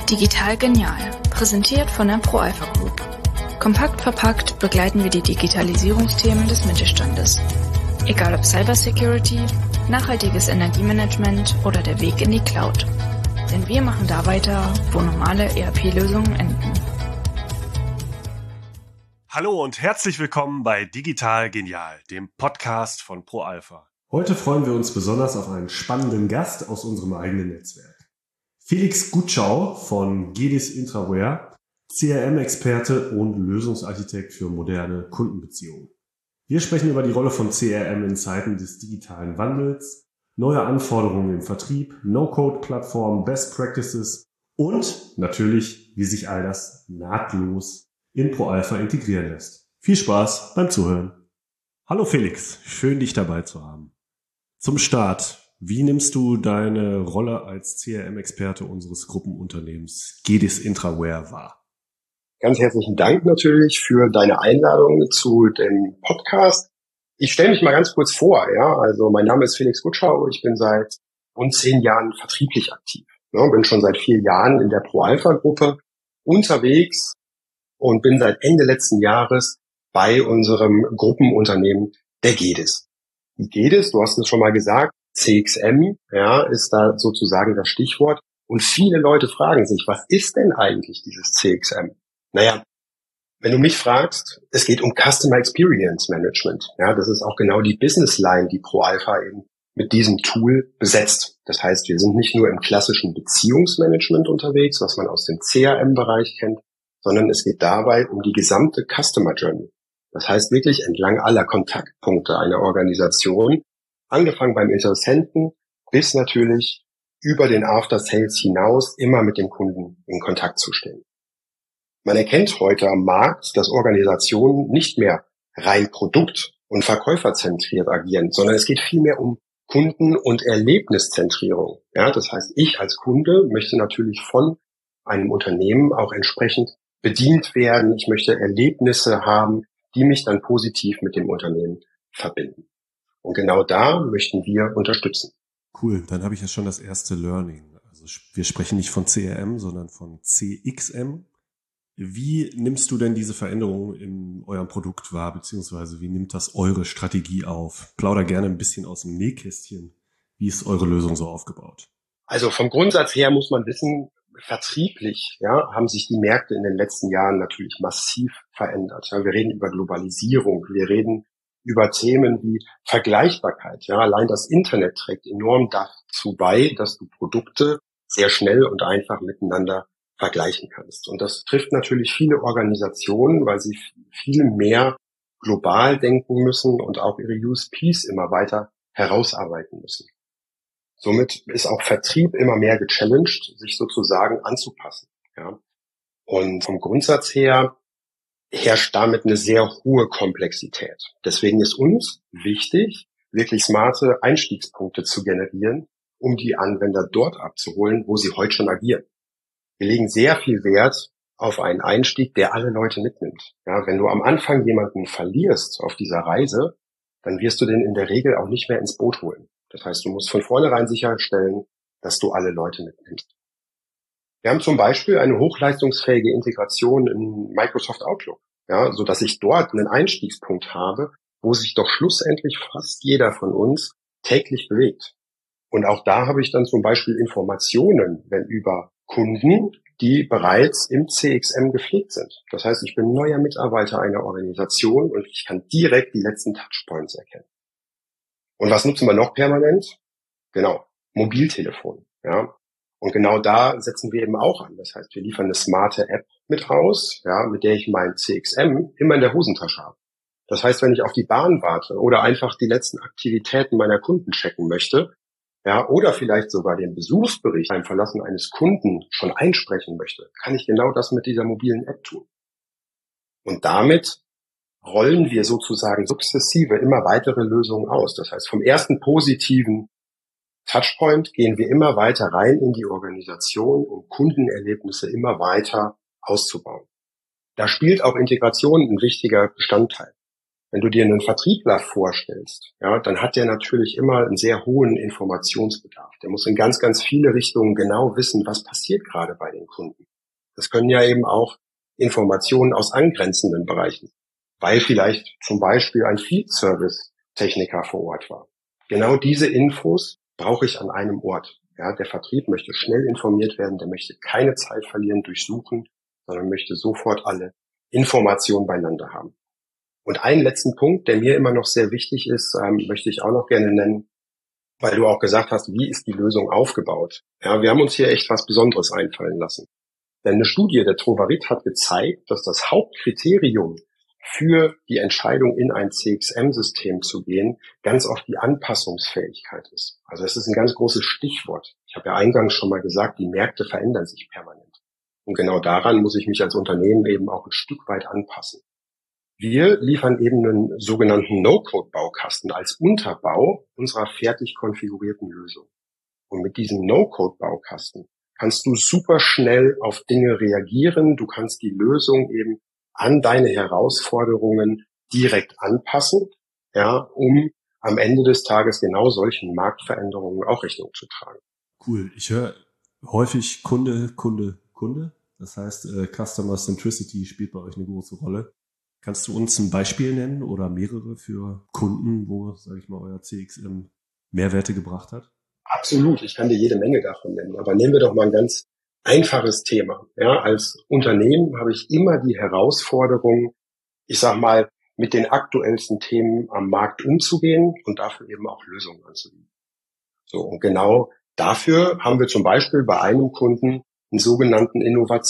Digital genial, präsentiert von der ProAlpha Group. Kompakt verpackt begleiten wir die Digitalisierungsthemen des Mittelstandes. Egal ob Cybersecurity, nachhaltiges Energiemanagement oder der Weg in die Cloud. Denn wir machen da weiter, wo normale ERP-Lösungen enden. Hallo und herzlich willkommen bei Digital Genial, dem Podcast von ProAlpha. Heute freuen wir uns besonders auf einen spannenden Gast aus unserem eigenen Netzwerk. Felix Gutschau von Gedis Intraware, CRM-Experte und Lösungsarchitekt für moderne Kundenbeziehungen. Wir sprechen über die Rolle von CRM in Zeiten des digitalen Wandels, neue Anforderungen im Vertrieb, No-Code-Plattformen, Best Practices und natürlich, wie sich all das nahtlos in ProAlpha integrieren lässt. Viel Spaß beim Zuhören. Hallo Felix, schön dich dabei zu haben. Zum Start, wie nimmst du deine Rolle als CRM-Experte unseres Gruppenunternehmens Gedis Intraware wahr? Ganz herzlichen Dank natürlich für deine Einladung zu dem Podcast. Ich stelle mich mal ganz kurz vor. Also mein Name ist Felix Gutschau. Ich bin seit rund 10 Jahren vertrieblich aktiv. Bin schon seit 4 Jahren in der ProAlpha-Gruppe unterwegs und bin seit Ende letzten Jahres bei unserem Gruppenunternehmen der Gedis. Die Gedis, du hast es schon mal gesagt, CXM, ist da sozusagen das Stichwort. Und viele Leute fragen sich, was ist denn eigentlich dieses CXM? Naja, wenn du mich fragst, es geht um Customer Experience Management. Das ist auch genau die Business Line, die ProAlpha eben mit diesem Tool besetzt. Das heißt, wir sind nicht nur im klassischen Beziehungsmanagement unterwegs, was man aus dem CRM-Bereich kennt, sondern es geht dabei um die gesamte Customer Journey. Das heißt wirklich entlang aller Kontaktpunkte einer Organisation, angefangen beim Interessenten bis natürlich über den After Sales hinaus immer mit dem Kunden in Kontakt zu stehen. Man erkennt heute am Markt, dass Organisationen nicht mehr rein produkt- und verkäuferzentriert agieren, sondern es geht vielmehr um Kunden- und Erlebniszentrierung. Das heißt, ich als Kunde möchte natürlich von einem Unternehmen auch entsprechend bedient werden. Ich möchte Erlebnisse haben, die mich dann positiv mit dem Unternehmen verbinden. Und genau da möchten wir unterstützen. Cool, dann habe ich ja schon das erste Learning. Also wir sprechen nicht von CRM, sondern von CXM. Wie nimmst du denn diese Veränderungen in eurem Produkt wahr, beziehungsweise wie nimmt das eure Strategie auf? Plauder gerne ein bisschen aus dem Nähkästchen. Wie ist eure Lösung so aufgebaut? Also vom Grundsatz her muss man wissen, vertrieblich haben sich die Märkte in den letzten Jahren natürlich massiv verändert. Wir reden über Globalisierung, wir reden über Themen wie Vergleichbarkeit. Allein das Internet trägt enorm dazu bei, dass du Produkte sehr schnell und einfach miteinander vergleichen kannst. Und das trifft natürlich viele Organisationen, weil sie viel mehr global denken müssen und auch ihre USPs immer weiter herausarbeiten müssen. Somit ist auch Vertrieb immer mehr gechallenged, sich sozusagen anzupassen. Und vom Grundsatz her herrscht damit eine sehr hohe Komplexität. Deswegen ist uns wichtig, wirklich smarte Einstiegspunkte zu generieren, um die Anwender dort abzuholen, wo sie heute schon agieren. Wir legen sehr viel Wert auf einen Einstieg, der alle Leute mitnimmt. Wenn du am Anfang jemanden verlierst auf dieser Reise, dann wirst du den in der Regel auch nicht mehr ins Boot holen. Das heißt, du musst von vornherein sicherstellen, dass du alle Leute mitnimmst. Wir haben zum Beispiel eine hochleistungsfähige Integration in Microsoft Outlook, sodass ich dort einen Einstiegspunkt habe, wo sich doch schlussendlich fast jeder von uns täglich bewegt. Und auch da habe ich dann zum Beispiel Informationen, wenn über Kunden, die bereits im CXM gepflegt sind. Das heißt, ich bin neuer Mitarbeiter einer Organisation und ich kann direkt die letzten Touchpoints erkennen. Und was nutzen wir noch permanent? Genau, Mobiltelefon. Und genau da setzen wir eben auch an. Das heißt, wir liefern eine smarte App mit raus, mit der ich mein CXM immer in der Hosentasche habe. Das heißt, wenn ich auf die Bahn warte oder einfach die letzten Aktivitäten meiner Kunden checken möchte, oder vielleicht sogar den Besuchsbericht beim Verlassen eines Kunden schon einsprechen möchte, kann ich genau das mit dieser mobilen App tun. Und damit rollen wir sozusagen sukzessive immer weitere Lösungen aus. Das heißt, vom ersten positiven Touchpoint gehen wir immer weiter rein in die Organisation, um Kundenerlebnisse immer weiter auszubauen. Da spielt auch Integration ein wichtiger Bestandteil. Wenn du dir einen Vertriebler vorstellst, ja, dann hat der natürlich immer einen sehr hohen Informationsbedarf. Der muss in ganz, ganz viele Richtungen genau wissen, was passiert gerade bei den Kunden. Das können ja eben auch Informationen aus angrenzenden Bereichen, weil vielleicht zum Beispiel ein Field Service Techniker vor Ort war. Genau diese Infos brauche ich an einem Ort. Ja, der Vertrieb möchte schnell informiert werden, der möchte keine Zeit verlieren durch Suchen, sondern möchte sofort alle Informationen beieinander haben. Und einen letzten Punkt, der mir immer noch sehr wichtig ist, möchte ich auch noch gerne nennen, weil du auch gesagt hast, wie ist die Lösung aufgebaut? Ja, wir haben uns hier echt was Besonderes einfallen lassen. Denn eine Studie der Trovarit hat gezeigt, dass das Hauptkriterium für die Entscheidung, in ein CXM-System zu gehen, ganz oft die Anpassungsfähigkeit ist. Also es ist ein ganz großes Stichwort. Ich habe ja eingangs schon mal gesagt, die Märkte verändern sich permanent. Und genau daran muss ich mich als Unternehmen eben auch ein Stück weit anpassen. Wir liefern eben einen sogenannten No-Code-Baukasten als Unterbau unserer fertig konfigurierten Lösung. Und mit diesem No-Code-Baukasten kannst du super schnell auf Dinge reagieren. Du kannst die Lösung eben an deine Herausforderungen direkt anpassen, ja, um am Ende des Tages genau solchen Marktveränderungen auch Rechnung zu tragen. Cool. Ich höre häufig Kunde. Das heißt, Customer Centricity spielt bei euch eine große Rolle. Kannst du uns ein Beispiel nennen oder mehrere für Kunden, wo, sage ich mal, euer CXM Mehrwerte gebracht hat? Absolut, ich kann dir jede Menge davon nennen. Aber nehmen wir doch mal ein ganz einfaches Thema. Ja, als Unternehmen habe ich immer die Herausforderung, ich sag mal, mit den aktuellsten Themen am Markt umzugehen und dafür eben auch Lösungen anzubieten. So, und genau dafür haben wir zum Beispiel bei einem Kunden einen sogenannten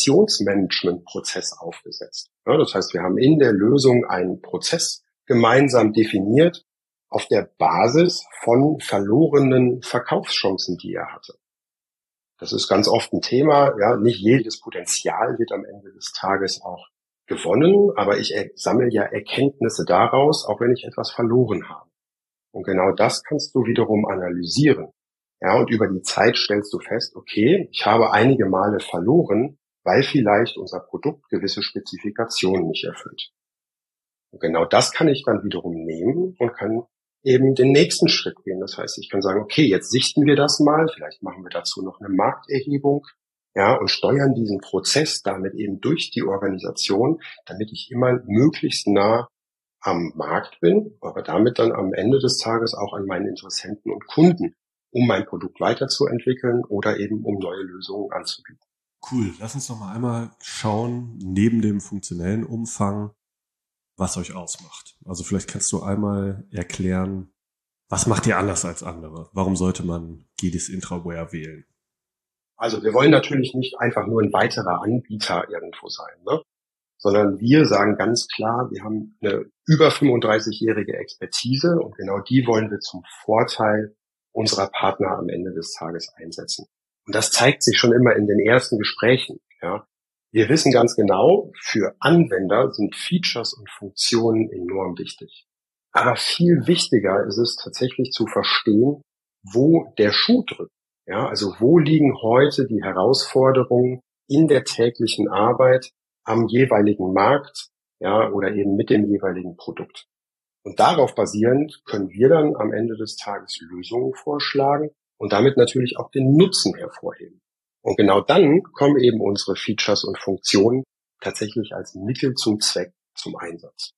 Innovationsmanagement-Prozess aufgesetzt. Ja, das heißt, wir haben in der Lösung einen Prozess gemeinsam definiert auf der Basis von verlorenen Verkaufschancen, die er hatte. Das ist ganz oft ein Thema. Ja, nicht jedes Potenzial wird am Ende des Tages auch gewonnen, aber ich sammle ja Erkenntnisse daraus, auch wenn ich etwas verloren habe. Und genau das kannst du wiederum analysieren. Ja, und über die Zeit stellst du fest, okay, ich habe einige Male verloren, weil vielleicht unser Produkt gewisse Spezifikationen nicht erfüllt. Und genau das kann ich dann wiederum nehmen und kann eben den nächsten Schritt gehen. Das heißt, ich kann sagen, okay, jetzt sichten wir das mal, vielleicht machen wir dazu noch eine Markterhebung, ja, und steuern diesen Prozess damit eben durch die Organisation, damit ich immer möglichst nah am Markt bin, aber damit dann am Ende des Tages auch an meinen Interessenten und Kunden, um mein Produkt weiterzuentwickeln oder eben um neue Lösungen anzubieten. Cool, lass uns noch mal einmal schauen, neben dem funktionellen Umfang, was euch ausmacht. Also vielleicht kannst du einmal erklären, was macht ihr anders als andere? Warum sollte man GEDIS Intraware wählen? Also wir wollen natürlich nicht einfach nur ein weiterer Anbieter irgendwo sein, ne? Sondern wir sagen ganz klar, wir haben eine über 35-jährige Expertise und genau die wollen wir zum Vorteil unserer Partner am Ende des Tages einsetzen. Und das zeigt sich schon immer in den ersten Gesprächen, ja. Wir wissen ganz genau, für Anwender sind Features und Funktionen enorm wichtig. Aber viel wichtiger ist es tatsächlich zu verstehen, wo der Schuh drückt. Ja, also wo liegen heute die Herausforderungen in der täglichen Arbeit am jeweiligen Markt, ja, oder eben mit dem jeweiligen Produkt. Und darauf basierend können wir dann am Ende des Tages Lösungen vorschlagen und damit natürlich auch den Nutzen hervorheben. Und genau dann kommen eben unsere Features und Funktionen tatsächlich als Mittel zum Zweck zum Einsatz.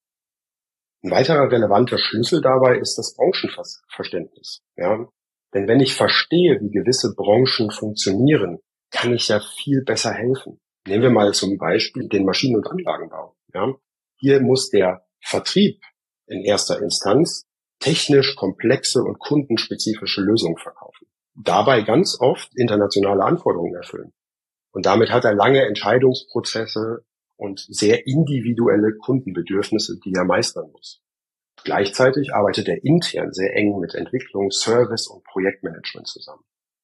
Ein weiterer relevanter Schlüssel dabei ist das Branchenverständnis. Ja? Denn wenn ich verstehe, wie gewisse Branchen funktionieren, kann ich ja viel besser helfen. Nehmen wir mal zum Beispiel den Maschinen- und Anlagenbau. Ja? Hier muss der Vertrieb in erster Instanz technisch komplexe und kundenspezifische Lösungen verkaufen. Dabei ganz oft internationale Anforderungen erfüllen. Und damit hat er lange Entscheidungsprozesse und sehr individuelle Kundenbedürfnisse, die er meistern muss. Gleichzeitig arbeitet er intern sehr eng mit Entwicklung, Service und Projektmanagement zusammen,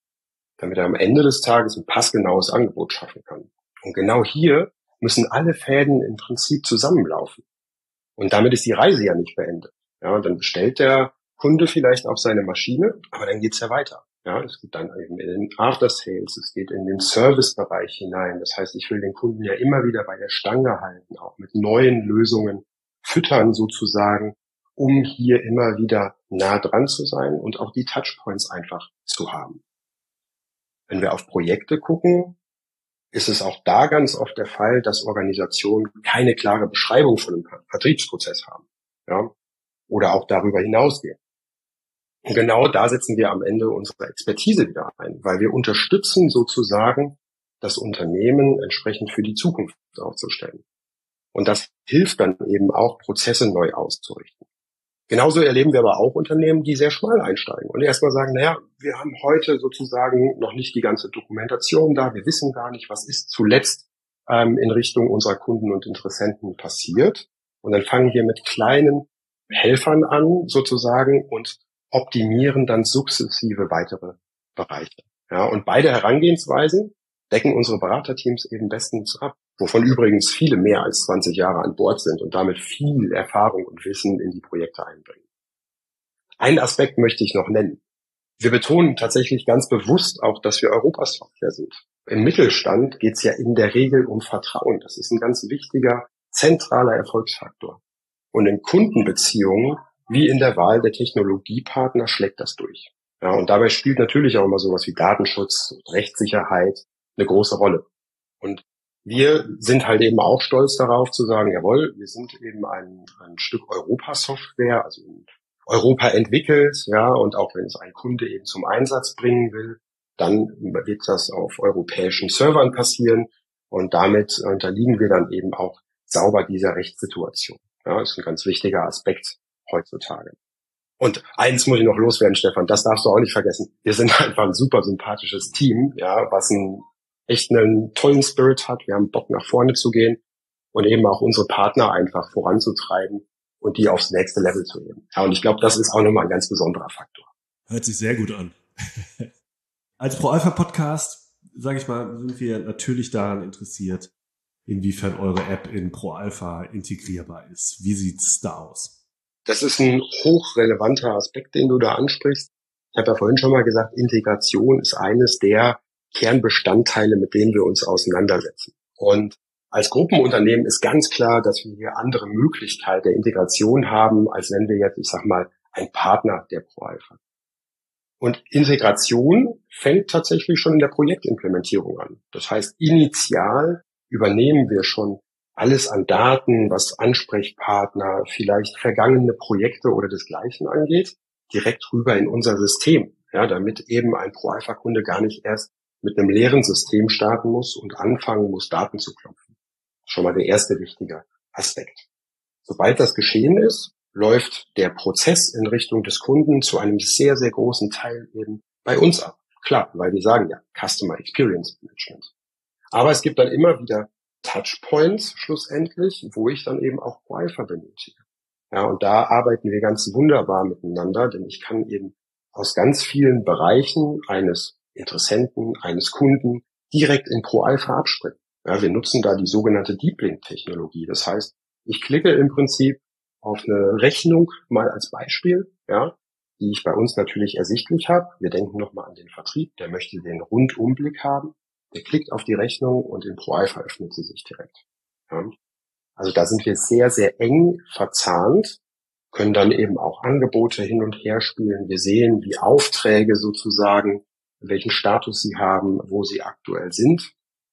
damit er am Ende des Tages ein passgenaues Angebot schaffen kann. Und genau hier müssen alle Fäden im Prinzip zusammenlaufen. Und damit ist die Reise ja nicht beendet. Ja, dann bestellt der Kunde vielleicht auch seine Maschine, aber dann geht's ja weiter. Ja, es geht dann eben in den After Sales, es geht in den Servicebereich hinein. Das heißt, ich will den Kunden ja immer wieder bei der Stange halten, auch mit neuen Lösungen füttern sozusagen, um hier immer wieder nah dran zu sein und auch die Touchpoints einfach zu haben. Wenn wir auf Projekte gucken, ist es auch da ganz oft der Fall, dass Organisationen keine klare Beschreibung von einem Vertriebsprozess haben, ja, oder auch darüber hinausgehen. Und genau da setzen wir am Ende unsere Expertise wieder ein, weil wir unterstützen sozusagen das Unternehmen entsprechend für die Zukunft aufzustellen. Und das hilft dann eben auch, Prozesse neu auszurichten. Genauso erleben wir aber auch Unternehmen, die sehr schmal einsteigen und erstmal sagen, naja, wir haben heute sozusagen noch nicht die ganze Dokumentation da, wir wissen gar nicht, was ist zuletzt in Richtung unserer Kunden und Interessenten passiert. Und dann fangen wir mit kleinen Helfern an sozusagen und optimieren dann sukzessive weitere Bereiche. Ja, und beide Herangehensweisen decken unsere Beraterteams eben bestens ab, wovon übrigens viele mehr als 20 Jahre an Bord sind und damit viel Erfahrung und Wissen in die Projekte einbringen. Einen Aspekt möchte ich noch nennen. Wir betonen tatsächlich ganz bewusst auch, dass wir Europasoftware sind. Im Mittelstand geht es ja in der Regel um Vertrauen. Das ist ein ganz wichtiger, zentraler Erfolgsfaktor. Und in Kundenbeziehungen wie in der Wahl der Technologiepartner schlägt das durch. Ja, und dabei spielt natürlich auch immer sowas wie Datenschutz und Rechtssicherheit eine große Rolle. Und wir sind halt eben auch stolz darauf zu sagen, jawohl, wir sind eben ein Stück Europa-Software, also in Europa entwickelt, ja, und auch wenn es ein Kunde eben zum Einsatz bringen will, dann wird das auf europäischen Servern passieren und damit unterliegen wir dann eben auch sauber dieser Rechtssituation. Ja, das ist ein ganz wichtiger Aspekt heutzutage. Und eins muss ich noch loswerden, Stefan, das darfst du auch nicht vergessen. Wir sind einfach ein super sympathisches Team, ja, was echt einen tollen Spirit hat. Wir haben Bock, nach vorne zu gehen und eben auch unsere Partner einfach voranzutreiben und die aufs nächste Level zu heben. Ja, und ich glaube, das ist auch nochmal ein ganz besonderer Faktor. Hört sich sehr gut an. Als ProAlpha-Podcast, sage ich mal, sind wir natürlich daran interessiert, inwiefern eure App in ProAlpha integrierbar ist. Wie sieht's da aus? Das ist ein hochrelevanter Aspekt, den du da ansprichst. Ich habe ja vorhin schon mal gesagt, Integration ist eines der Kernbestandteile, mit denen wir uns auseinandersetzen. Und als Gruppenunternehmen ist ganz klar, dass wir hier andere Möglichkeiten der Integration haben, als wenn wir jetzt, ich sag mal, ein Partner der ProAlpha. Und Integration fängt tatsächlich schon in der Projektimplementierung an. Das heißt, initial übernehmen wir schon alles an Daten, was Ansprechpartner, vielleicht vergangene Projekte oder desgleichen angeht, direkt rüber in unser System, ja, damit eben ein ProAlpha-Kunde gar nicht erst mit einem leeren System starten muss und anfangen muss, Daten zu klopfen. Schon mal der erste wichtige Aspekt. Sobald das geschehen ist, läuft der Prozess in Richtung des Kunden zu einem sehr, sehr großen Teil eben bei uns ab. Klar, weil wir sagen ja Customer Experience Management. Aber es gibt dann immer wieder Touchpoints schlussendlich, wo ich dann eben auch ProAlpha benötige. Ja, und da arbeiten wir ganz wunderbar miteinander, denn ich kann eben aus ganz vielen Bereichen eines Interessenten, eines Kunden direkt in ProAlpha abspringen. Ja, wir nutzen da die sogenannte Deep Link Technologie. Das heißt, ich klicke im Prinzip auf eine Rechnung mal als Beispiel, ja, die ich bei uns natürlich ersichtlich habe. Wir denken nochmal an den Vertrieb, der möchte den Rundumblick haben. Der klickt auf die Rechnung und in ProAlpha öffnet sie sich direkt. Ja. Also da sind wir sehr, sehr eng verzahnt, können dann eben auch Angebote hin und her spielen. Wir sehen, wie Aufträge sozusagen, welchen Status sie haben, wo sie aktuell sind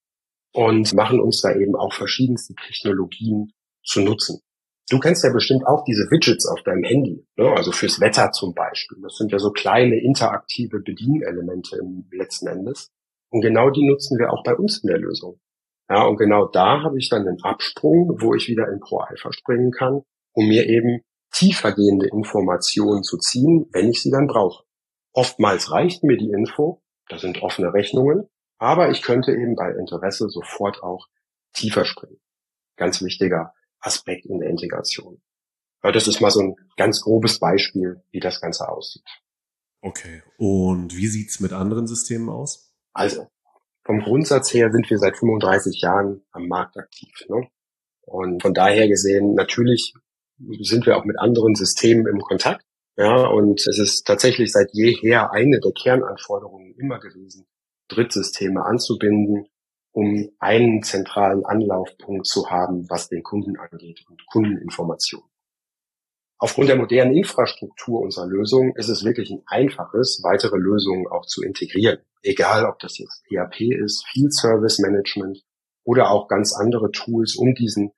und machen uns da eben auch verschiedenste Technologien zu nutzen. Du kennst ja bestimmt auch diese Widgets auf deinem Handy, ne? Also fürs Wetter zum Beispiel. Das sind ja so kleine interaktive Bedienelemente im letzten Endes. Und genau die nutzen wir auch bei uns in der Lösung. Ja, und genau da habe ich dann einen Absprung, wo ich wieder in ProAlpha springen kann, um mir eben tiefergehende Informationen zu ziehen, wenn ich sie dann brauche. Oftmals reicht mir die Info, das sind offene Rechnungen, aber ich könnte eben bei Interesse sofort auch tiefer springen. Ganz wichtiger Aspekt in der Integration. Ja, das ist mal so ein ganz grobes Beispiel, wie das Ganze aussieht. Okay, und wie sieht's mit anderen Systemen aus? Also, vom Grundsatz her sind wir seit 35 Jahren am Markt aktiv, ne? Und von daher gesehen, natürlich sind wir auch mit anderen Systemen im Kontakt. Ja, und es ist tatsächlich seit jeher eine der Kernanforderungen immer gewesen, Drittsysteme anzubinden, um einen zentralen Anlaufpunkt zu haben, was den Kunden angeht und Kundeninformationen. Aufgrund der modernen Infrastruktur unserer Lösung ist es wirklich ein einfaches, weitere Lösungen auch zu integrieren. Egal, ob das jetzt ERP ist, Field Service Management oder auch ganz andere Tools, um diesen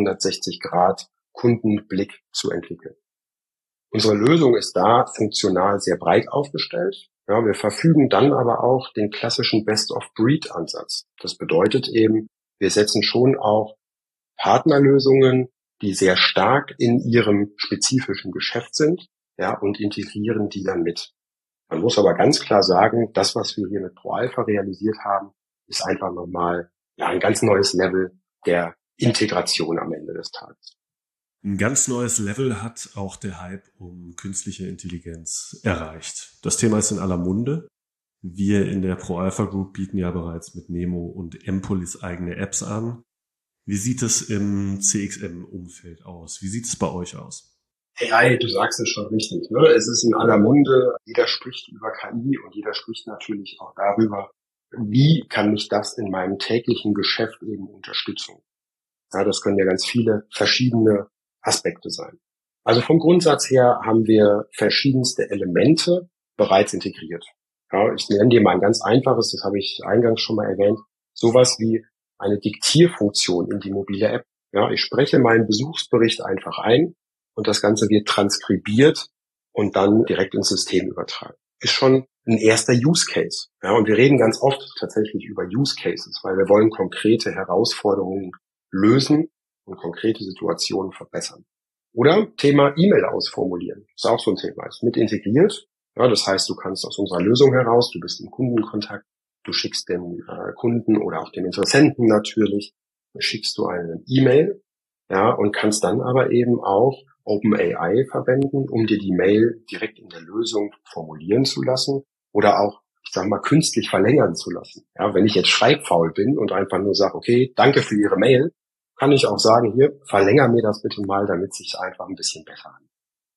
360° Kundenblick zu entwickeln. Unsere Lösung ist da funktional sehr breit aufgestellt. Ja, wir verfügen dann aber auch den klassischen Best-of-Breed-Ansatz. Das bedeutet eben, wir setzen schon auch Partnerlösungen, die sehr stark in ihrem spezifischen Geschäft sind, ja, und integrieren die dann mit. Man muss aber ganz klar sagen, das, was wir hier mit ProAlpha realisiert haben, ist einfach nochmal ein ganz neues Level der Integration am Ende des Tages. Ein ganz neues Level hat auch der Hype um künstliche Intelligenz erreicht. Das Thema ist in aller Munde. Wir in der ProAlpha Group bieten ja bereits mit Nemo und Empolis eigene Apps an. Wie sieht es im CXM-Umfeld aus? Wie sieht es bei euch aus? AI, du sagst es schon richtig, ne? Es ist in aller Munde. Jeder spricht über KI und jeder spricht natürlich auch darüber, wie kann mich das in meinem täglichen Geschäft eben unterstützen. Ja, das können ja ganz viele verschiedene Aspekte sein. Also vom Grundsatz her haben wir verschiedenste Elemente bereits integriert. Ja, ich nenne dir mal ein ganz einfaches, das habe ich eingangs schon mal erwähnt, sowas wie eine Diktierfunktion in die mobile App. Ja, ich spreche meinen Besuchsbericht einfach ein und das Ganze wird transkribiert und dann direkt ins System übertragen. Ist schon ein erster Use Case. Ja, und wir reden ganz oft tatsächlich über Use Cases, weil wir wollen konkrete Herausforderungen lösen und konkrete Situationen verbessern. Oder Thema E-Mail ausformulieren. Ist auch so ein Thema. Ist mit integriert. Ja, das heißt, du kannst aus unserer Lösung heraus, du bist im Kundenkontakt, du schickst dem Kunden oder auch dem Interessenten natürlich, schickst du eine E-Mail, ja, und kannst dann aber eben auch OpenAI verwenden, um dir die Mail direkt in der Lösung formulieren zu lassen oder auch, ich sag mal, künstlich verlängern zu lassen. Ja, wenn ich jetzt schreibfaul bin und einfach nur sage, okay, danke für Ihre Mail, kann ich auch sagen, hier, verlänger mir das bitte mal, damit es sich einfach ein bisschen besser anfühlt.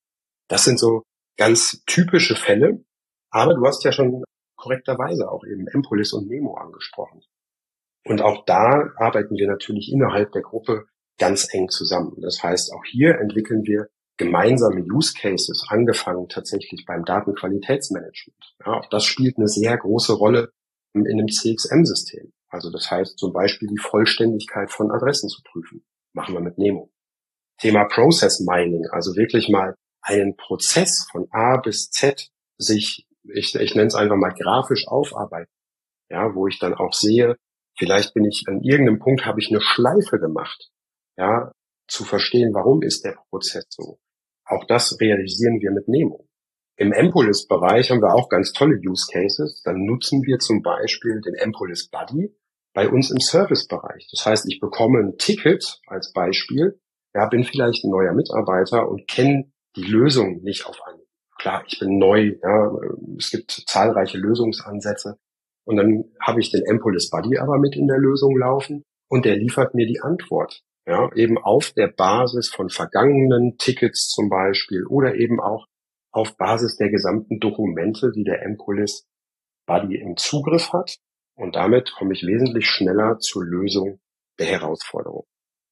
Das sind so ganz typische Fälle, aber du hast ja schon korrekterweise auch eben Empolis und Nemo angesprochen. Und auch da arbeiten wir natürlich innerhalb der Gruppe ganz eng zusammen. Das heißt, auch hier entwickeln wir gemeinsame Use Cases, angefangen tatsächlich beim Datenqualitätsmanagement. Ja, auch das spielt eine sehr große Rolle in einem CXM-System. Also das heißt zum Beispiel die Vollständigkeit von Adressen zu prüfen. Machen wir mit Nemo. Thema Process Mining, also wirklich mal einen Prozess von A bis Z sich, ich nenne es einfach mal grafisch aufarbeiten. Ja, wo ich dann auch sehe, vielleicht bin ich an irgendeinem Punkt, habe ich eine Schleife gemacht. Ja, zu verstehen, warum ist der Prozess so. Auch das realisieren wir mit Nemo. Im Empolis-Bereich haben wir auch ganz tolle Use Cases. Dann nutzen wir zum Beispiel den Empolis Buddy bei uns im Service-Bereich. Das heißt, ich bekomme ein Ticket als Beispiel, ja, bin vielleicht ein neuer Mitarbeiter und kenne die Lösung nicht auf Anhieb. Klar, ich bin neu, ja, es gibt zahlreiche Lösungsansätze und dann habe ich den Empolis Buddy aber mit in der Lösung laufen und der liefert mir die Antwort. Ja, eben auf der Basis von vergangenen Tickets zum Beispiel oder eben auch auf Basis der gesamten Dokumente, die der Empolis Buddy im Zugriff hat. Und damit komme ich wesentlich schneller zur Lösung der Herausforderung.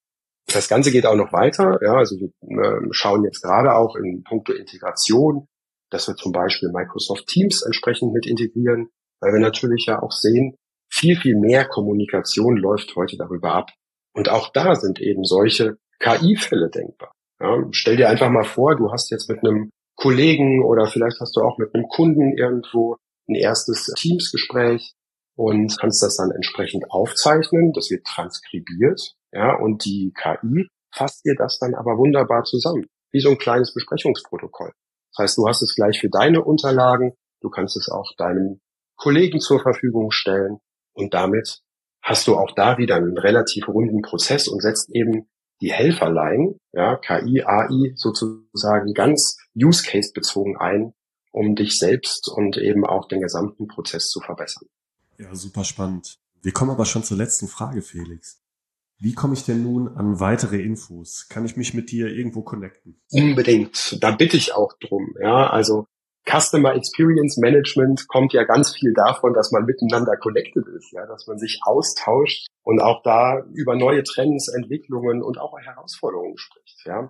Das Ganze geht auch noch weiter. Ja, also wir schauen jetzt gerade auch in puncto Integration, dass wir zum Beispiel Microsoft Teams entsprechend mit integrieren, weil wir natürlich ja auch sehen, viel, viel mehr Kommunikation läuft heute darüber ab. Und auch da sind eben solche KI-Fälle denkbar. Ja, stell dir einfach mal vor, du hast jetzt mit einem Kollegen oder vielleicht hast du auch mit einem Kunden irgendwo ein erstes Teams-Gespräch und kannst das dann entsprechend aufzeichnen. Das wird transkribiert, ja, und die KI fasst dir das dann aber wunderbar zusammen, wie so ein kleines Besprechungsprotokoll. Das heißt, du hast es gleich für deine Unterlagen, du kannst es auch deinem Kollegen zur Verfügung stellen und damit hast du auch da wieder einen relativ runden Prozess und setzt eben die Helferlein, ja, KI, AI sozusagen ganz Use-Case bezogen ein, um dich selbst und eben auch den gesamten Prozess zu verbessern. Ja, super spannend. Wir kommen aber schon zur letzten Frage, Felix. Wie komme ich denn nun an weitere Infos? Kann ich mich mit dir irgendwo connecten? Unbedingt. Da bitte ich auch drum. Ja, also Customer Experience Management kommt ja ganz viel davon, dass man miteinander connected ist, ja, dass man sich austauscht und auch da über neue Trends, Entwicklungen und auch Herausforderungen spricht, ja.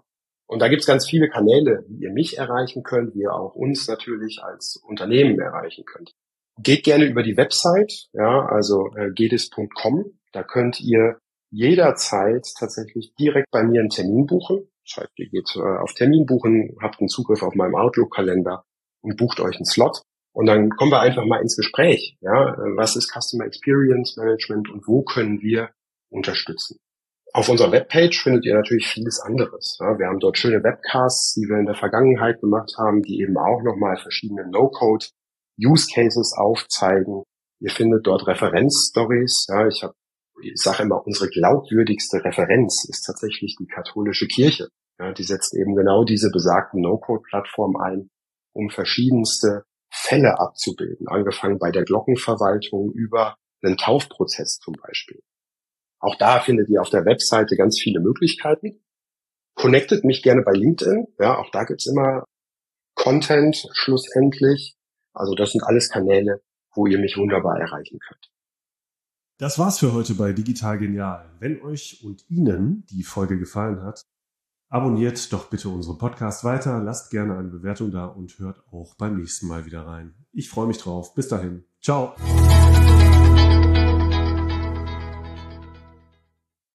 Und da gibt's ganz viele Kanäle, wie ihr mich erreichen könnt, wie ihr auch uns natürlich als Unternehmen erreichen könnt. Geht gerne über die Website, ja, also gedis.com. Da könnt ihr jederzeit tatsächlich direkt bei mir einen Termin buchen. Das heißt, ihr geht auf Termin buchen, habt einen Zugriff auf meinen Outlook-Kalender und bucht euch einen Slot. Und dann kommen wir einfach mal ins Gespräch. Ja, was ist Customer Experience Management und wo können wir unterstützen? Auf unserer Webpage findet ihr natürlich vieles anderes. Ja, wir haben dort schöne Webcasts, die wir in der Vergangenheit gemacht haben, die eben auch nochmal verschiedene No-Code-Use-Cases aufzeigen. Ihr findet dort Referenzstories. Ja, ich sage immer, unsere glaubwürdigste Referenz ist tatsächlich die katholische Kirche. Ja, die setzt eben genau diese besagten No-Code-Plattformen ein, um verschiedenste Fälle abzubilden, angefangen bei der Glockenverwaltung über einen Taufprozess zum Beispiel. Auch da findet ihr auf der Webseite ganz viele Möglichkeiten. Connectet mich gerne bei LinkedIn. Ja, auch da gibt's immer Content schlussendlich. Also das sind alles Kanäle, wo ihr mich wunderbar erreichen könnt. Das war's für heute bei Digital Genial. Wenn euch und Ihnen die Folge gefallen hat, abonniert doch bitte unseren Podcast weiter, lasst gerne eine Bewertung da und hört auch beim nächsten Mal wieder rein. Ich freue mich drauf. Bis dahin. Ciao.